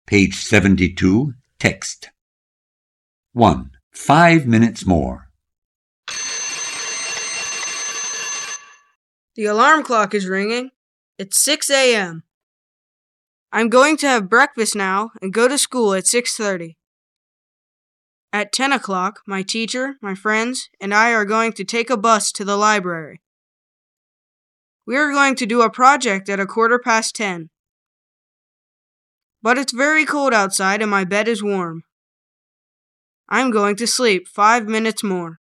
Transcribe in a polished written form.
Page 72, text. 1. 5 minutes more. The alarm clock is ringing. It's 6 a.m. I'm going to have breakfast now and go to school at 6:30. At 10 o'clock, my teacher, my friends, and I are going to take a bus to the library. We are going to do a project at 10:15. But it's very cold outside and my bed is warm. I'm going to sleep 5 minutes more.